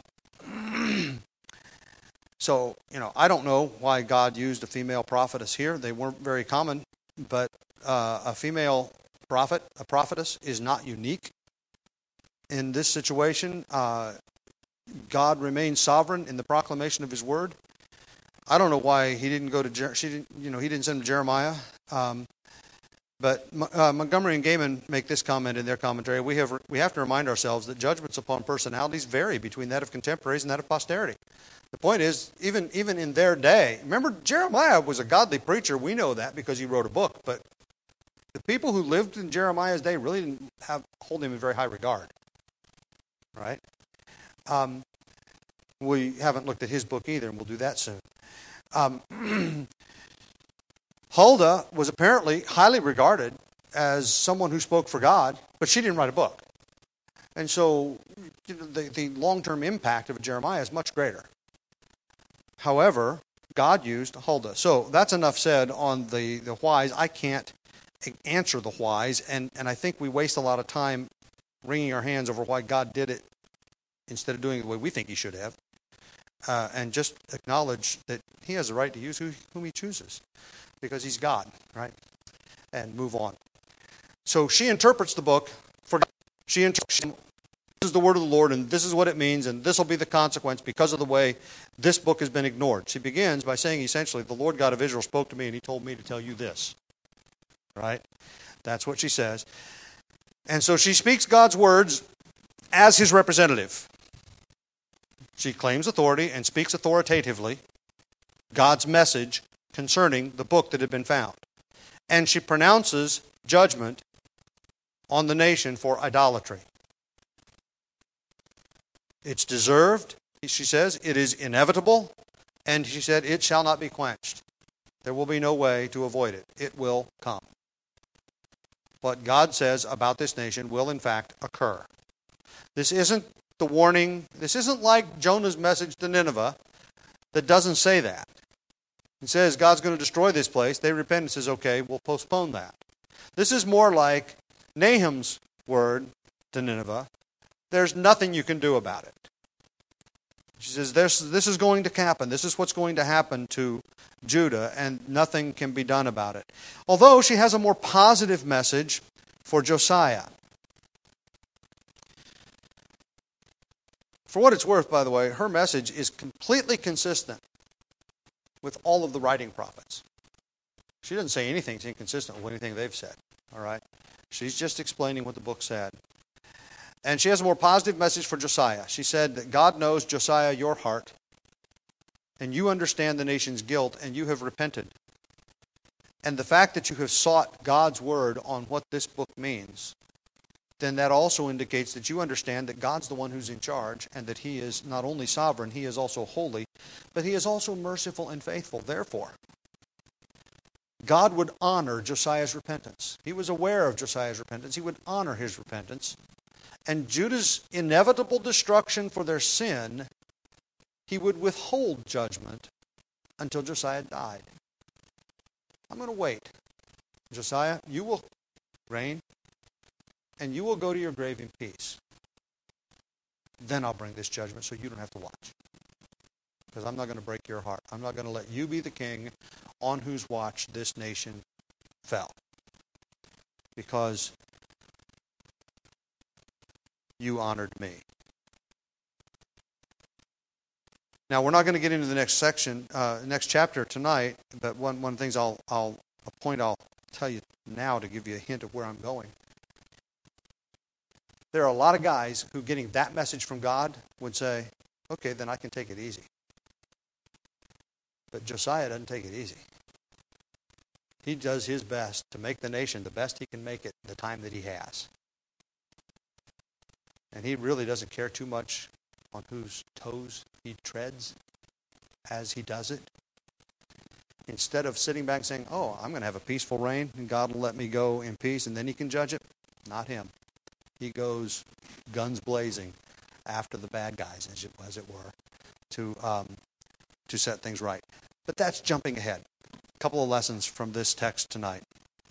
so, you know, I don't know why God used a female prophetess here. They weren't very common, but uh, a female prophet, a prophetess, is not unique in this situation. Uh, God remains sovereign in the proclamation of His word. I don't know why He didn't go to Jer- she didn't, you know, He didn't send him to Jeremiah. Um, but uh, Montgomery and Gaiman make this comment in their commentary: we have we have to remind ourselves that judgments upon personalities vary between that of contemporaries and that of posterity. The point is, even even in their day, remember Jeremiah was a godly preacher. We know that because he wrote a book. But the people who lived in Jeremiah's day really didn't have hold him in very high regard. Right? Um, we haven't looked at his book either, and we'll do that soon. Um, Huldah was apparently highly regarded as someone who spoke for God, but she didn't write a book. And so you know, the, the long-term impact of Jeremiah is much greater. However, God used Huldah. So that's enough said on the, the whys. I can't answer the whys, and, and I think we waste a lot of time wringing our hands over why God did it instead of doing it the way we think He should have, uh, and just acknowledge that He has the right to use who, whom He chooses, because He's God, right? And move on. So she interprets the book for God. She interprets, this is the word of the Lord, and this is what it means, and this will be the consequence because of the way this book has been ignored. She begins by saying, essentially, the Lord God of Israel spoke to me, and He told me to tell you this. Right? That's what she says. And so she speaks God's words as His representative. She claims authority and speaks authoritatively God's message concerning the book that had been found. And she pronounces judgment on the nation for idolatry. It's deserved, she says. It is inevitable. And she said, it shall not be quenched. There will be no way to avoid it. It will come. What God says about this nation will in fact occur. This isn't the warning. This isn't like Jonah's message to Nineveh that doesn't say that. It says God's going to destroy this place. They repent and says, okay, we'll postpone that. This is more like Nahum's word to Nineveh. There's nothing you can do about it. She says, this, this is going to happen. This is what's going to happen to Judah, and nothing can be done about it. Although she has a more positive message for Josiah. For what it's worth, by the way, her message is completely consistent with all of the writing prophets. She doesn't say anything that's inconsistent with anything they've said. All right? She's just explaining what the book said. And she has a more positive message for Josiah. She said that God knows, Josiah, your heart, and you understand the nation's guilt, and you have repented. And the fact that you have sought God's word on what this book means, then that also indicates that you understand that God's the one who's in charge, and that He is not only sovereign, He is also holy, but He is also merciful and faithful. Therefore, God would honor Josiah's repentance. He was aware of Josiah's repentance. He would honor his repentance. And Judah's inevitable destruction for their sin, He would withhold judgment until Josiah died. I'm going to wait. Josiah, you will reign, and you will go to your grave in peace. Then I'll bring this judgment so you don't have to watch. Because I'm not going to break your heart. I'm not going to let you be the king on whose watch this nation fell. Because you honored me. Now, we're not going to get into the next section, uh, next chapter tonight, but one, one of the things I'll, I'll, a point I'll tell you now to give you a hint of where I'm going. There are a lot of guys who, getting that message from God, would say, okay, then I can take it easy. But Josiah doesn't take it easy. He does his best to make the nation the best he can make it the time that he has. And he really doesn't care too much on whose toes he treads as he does it. Instead of sitting back and saying, oh, I'm going to have a peaceful reign and God will let me go in peace and then he can judge it. Not him. He goes guns blazing after the bad guys, as it, as it were, to, um, to set things right. But that's jumping ahead. A couple of lessons from this text tonight.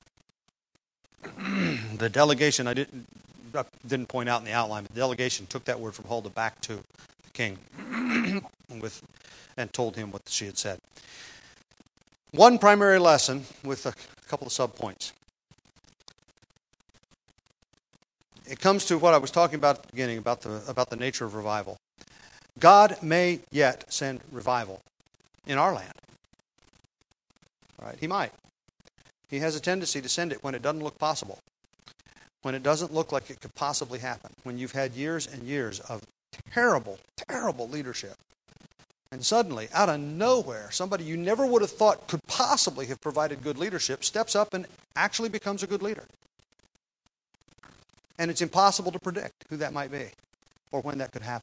The delegation, I didn't, I didn't point out in the outline, but the delegation took that word from Huldah back to the king with, and told him what she had said. One primary lesson with a couple of subpoints. It comes to what I was talking about at the beginning, about the, about the nature of revival. God may yet send revival in our land. All right? He might. He has a tendency to send it when it doesn't look possible, when it doesn't look like it could possibly happen, when you've had years and years of terrible, terrible leadership. And suddenly, out of nowhere, somebody you never would have thought could possibly have provided good leadership steps up and actually becomes a good leader. And it's impossible to predict who that might be or when that could happen.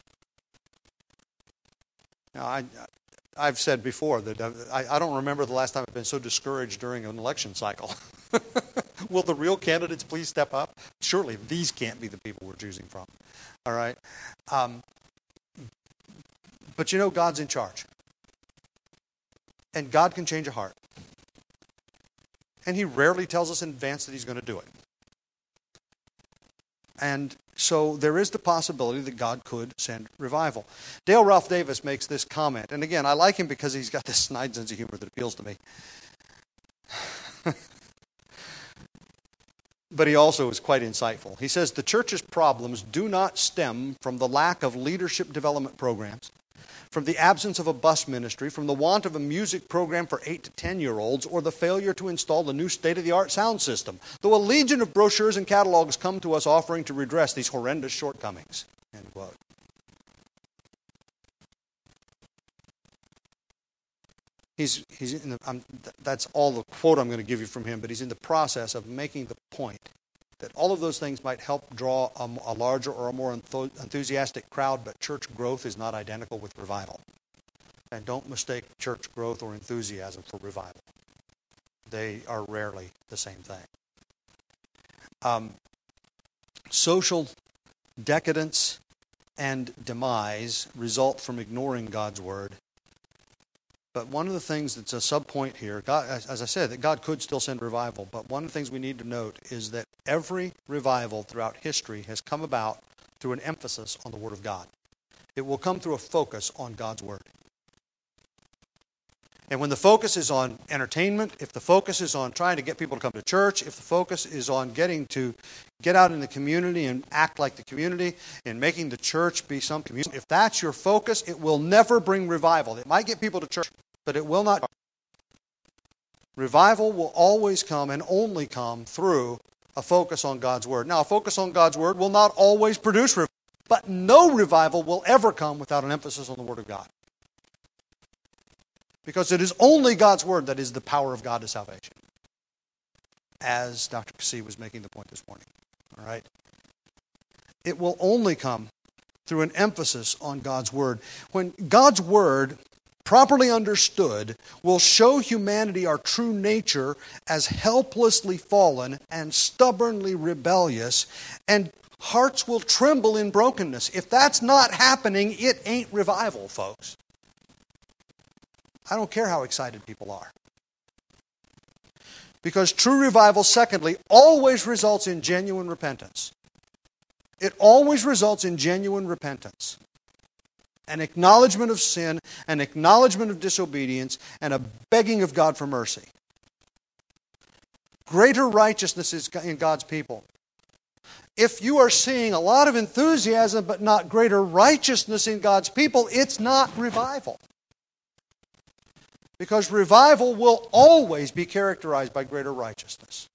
Now, I, I've said before that I, I don't remember the last time I've been so discouraged during an election cycle. Will the real candidates please step up? Surely these can't be the people we're choosing from. All right? Um, but you know, God's in charge. And God can change a heart. And He rarely tells us in advance that He's going to do it. And so there is the possibility that God could send revival. Dale Ralph Davis makes this comment. And again, I like him because he's got this snide sense of humor that appeals to me. But he also is quite insightful. He says, the church's problems do not stem from the lack of leadership development programs, from the absence of a bus ministry, from the want of a music program for eight to ten-year-olds, or the failure to install the new state-of-the-art sound system, though a legion of brochures and catalogs come to us offering to redress these horrendous shortcomings. End quote. He's, he's in the, I'm, that's all the quote I'm going to give you from him, but he's in the process of making the point that all of those things might help draw a, a larger or a more enthusiastic crowd, but church growth is not identical with revival. And don't mistake church growth or enthusiasm for revival. They are rarely the same thing. Um, social decadence and demise result from ignoring God's word. But one of the things that's a sub-point here, God, as I said, that God could still send revival, but one of the things we need to note is that every revival throughout history has come about through an emphasis on the Word of God. It will come through a focus on God's Word. And when the focus is on entertainment, if the focus is on trying to get people to come to church, if the focus is on getting to get out in the community and act like the community and making the church be some community, if that's your focus, it will never bring revival. It might get people to church, but it will not. Revival will always come and only come through a focus on God's Word. Now, a focus on God's Word will not always produce revival, but no revival will ever come without an emphasis on the Word of God. Because it is only God's Word that is the power of God to salvation. As Doctor Cassie was making the point this morning. All right? It will only come through an emphasis on God's Word. When God's Word, properly understood, will show humanity our true nature as helplessly fallen and stubbornly rebellious, and hearts will tremble in brokenness. If that's not happening, it ain't revival, folks. I don't care how excited people are. Because true revival, secondly, always results in genuine repentance. It always results in genuine repentance. An acknowledgement of sin, an acknowledgement of disobedience, and a begging of God for mercy. Greater righteousness is in God's people. If you are seeing a lot of enthusiasm but not greater righteousness in God's people, it's not revival. Because revival will always be characterized by greater righteousness.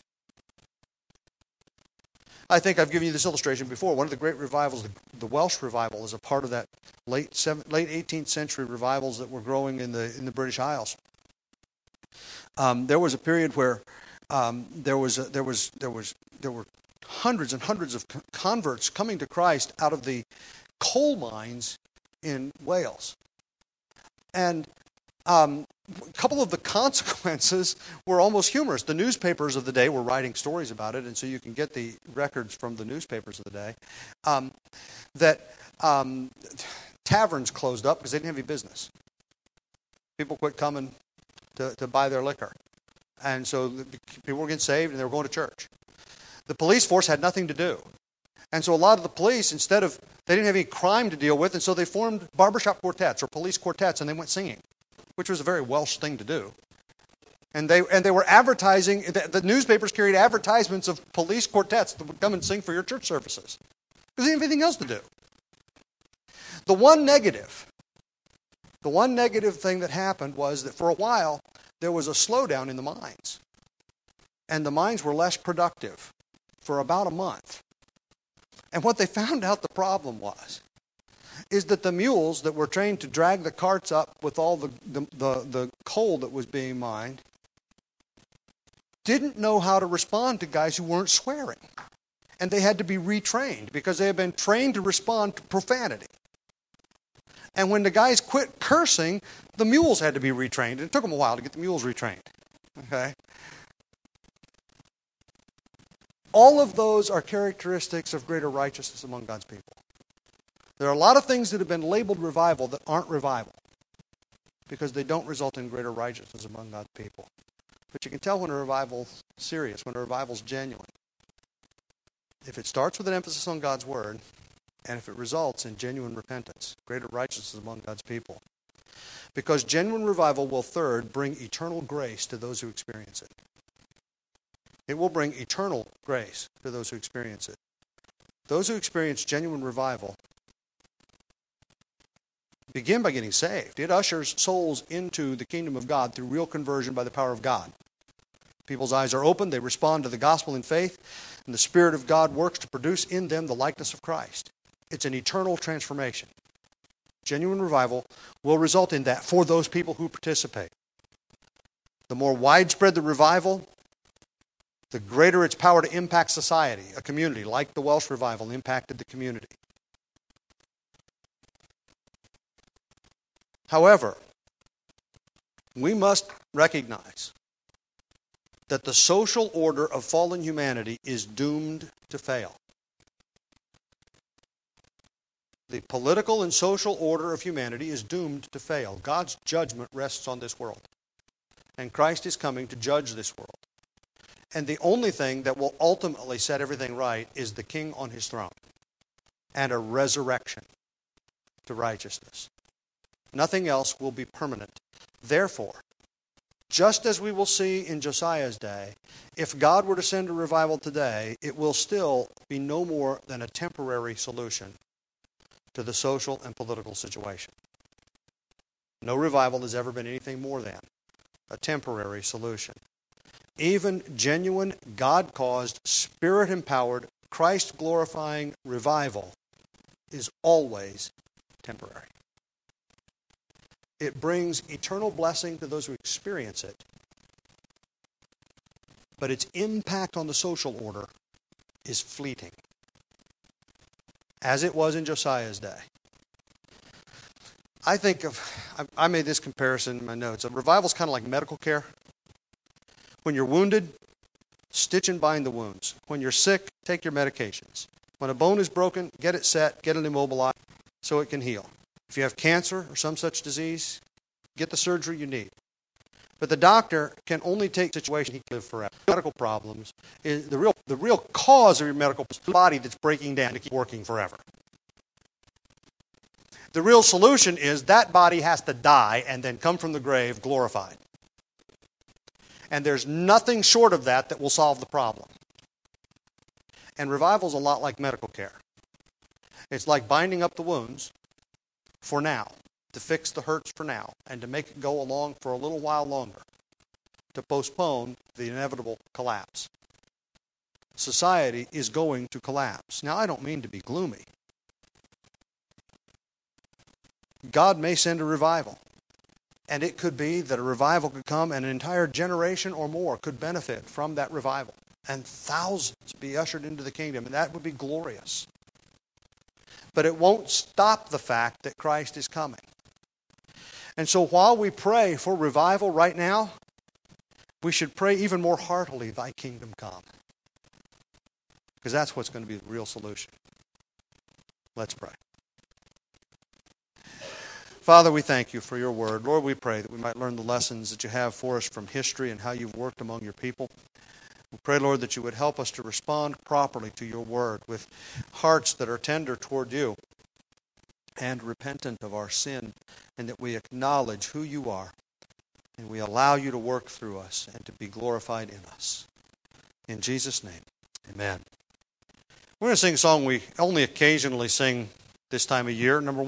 I think I've given you this illustration before. One of the great revivals, the, the Welsh revival, is a part of that late seven, late eighteenth century revivals that were growing in the in the British Isles. Um, there was a period where um, there was a, there was there was there were hundreds and hundreds of converts coming to Christ out of the coal mines in Wales, and um, a couple of the consequences were almost humorous. The newspapers of the day were writing stories about it, and so you can get the records from the newspapers of the day. Um, that um, taverns closed up because they didn't have any business. People quit coming to, to buy their liquor. And so the, people were getting saved and they were going to church. The police force had nothing to do. And so a lot of the police, instead of, they didn't have any crime to deal with, and so they formed barbershop quartets or police quartets, and they went singing, which was a very Welsh thing to do. And they and they were advertising, the, the newspapers carried advertisements of police quartets that would come and sing for your church services. Because they didn't have anything else to do. The one negative, the one negative thing that happened was that for a while, there was a slowdown in the mines. And the mines were less productive for about a month. And what they found out the problem was, is that the mules that were trained to drag the carts up with all the, the, the, the coal that was being mined didn't know how to respond to guys who weren't swearing. And they had to be retrained because they had been trained to respond to profanity. And when the guys quit cursing, the mules had to be retrained. It took them a while to get the mules retrained. Okay? All of those are characteristics of greater righteousness among God's people. There are a lot of things that have been labeled revival that aren't revival because they don't result in greater righteousness among God's people. But you can tell when a revival's serious, when a revival's genuine. If it starts with an emphasis on God's word, and if it results in genuine repentance, greater righteousness among God's people. Because genuine revival will, third, bring eternal grace to those who experience it. It will bring eternal grace to those who experience it. Those who experience genuine revival begin by getting saved. It ushers souls into the kingdom of God through real conversion by the power of God. People's eyes are opened, they respond to the gospel in faith, and the Spirit of God works to produce in them the likeness of Christ. It's an eternal transformation. Genuine revival will result in that for those people who participate. The more widespread the revival, the greater its power to impact society, a community, like the Welsh revival impacted the community. However, we must recognize that the social order of fallen humanity is doomed to fail. The political and social order of humanity is doomed to fail. God's judgment rests on this world. And Christ is coming to judge this world. And the only thing that will ultimately set everything right is the King on his throne and a resurrection to righteousness. Nothing else will be permanent. Therefore, just as we will see in Josiah's day, if God were to send a revival today, it will still be no more than a temporary solution to the social and political situation. No revival has ever been anything more than a temporary solution. Even genuine, God-caused, Spirit-empowered, Christ-glorifying revival is always temporary. It brings eternal blessing to those who experience it, but its impact on the social order is fleeting, as it was in Josiah's day. I think of, I made this comparison in my notes. A revival is kind of like medical care. When you're wounded, stitch and bind the wounds. When you're sick, take your medications. When a bone is broken, get it set, get it immobilized so it can heal. If you have cancer or some such disease, get the surgery you need. But the doctor can only take the situation he can live forever. Medical problems is the real the real cause of your medical problem is the body that's breaking down to keep working forever. The real solution is that body has to die and then come from the grave glorified. And there's nothing short of that that will solve the problem. And revival is a lot like medical care. It's like binding up the wounds for now, to fix the hurts for now, and to make it go along for a little while longer, to postpone the inevitable collapse. Society is going to collapse. Now, I don't mean to be gloomy. God may send a revival. And it could be that a revival could come and an entire generation or more could benefit from that revival. And thousands be ushered into the kingdom. And that would be glorious. But it won't stop the fact that Christ is coming. And so while we pray for revival right now, we should pray even more heartily, thy kingdom come. Because that's what's going to be the real solution. Let's pray. Father, we thank you for your word. Lord, we pray that we might learn the lessons that you have for us from history and how you've worked among your people. We pray, Lord, that you would help us to respond properly to your word with hearts that are tender toward you and repentant of our sin, and that we acknowledge who you are and we allow you to work through us and to be glorified in us. In Jesus' name, amen. We're going to sing a song we only occasionally sing this time of year, number one.